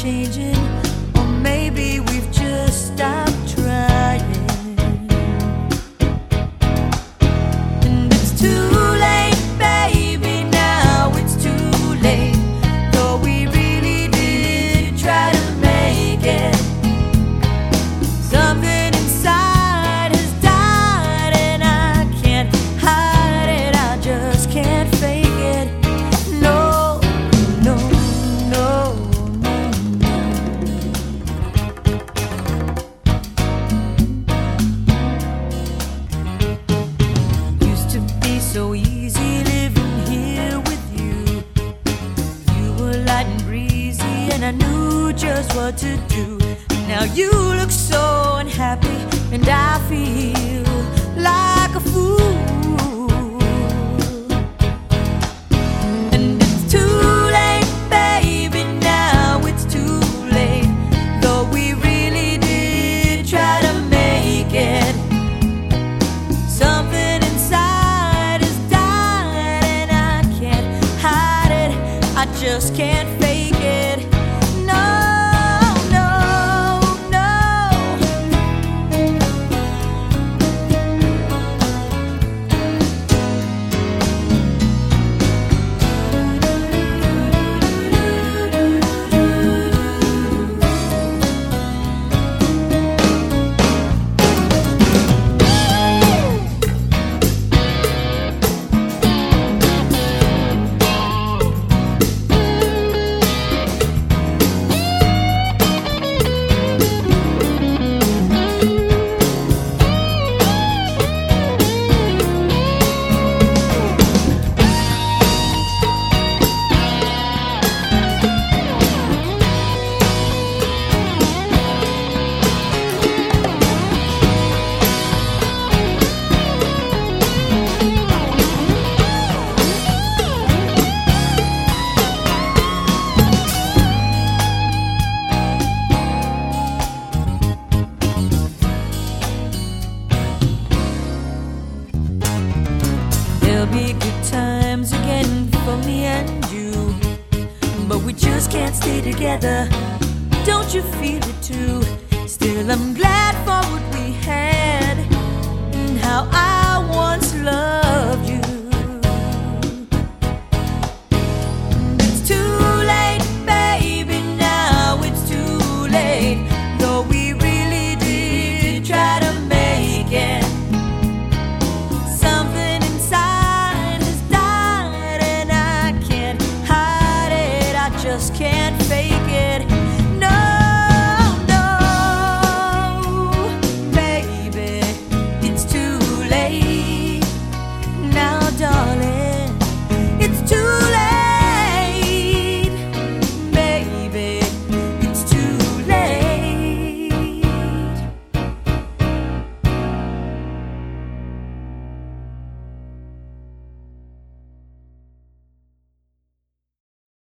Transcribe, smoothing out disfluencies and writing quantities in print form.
changing, or maybe we've just stopped trying. And it's too late, baby, now it's too late. Though we really did try to make it, something inside has died, and I can't hide it, I just can't fake it. No, no, no, no, no. Used to be so easy living here with you. You were light and breezy, and I knew just what to do. Now you look so unhappy, and I feel like a fool. And it's too late, baby, now it's too late. Though we really did try to make it, something inside has died, and I can't hide it, I just can't fake it. No. There'll be good times again for me and you, but we just can't stay together. Don't you feel it too? Still, I'm glad for what we had and how I once loved you. It's too late, baby, now it's too late. Though we really did try to make it, something inside has died, and I can't hide it, I just can't fake it.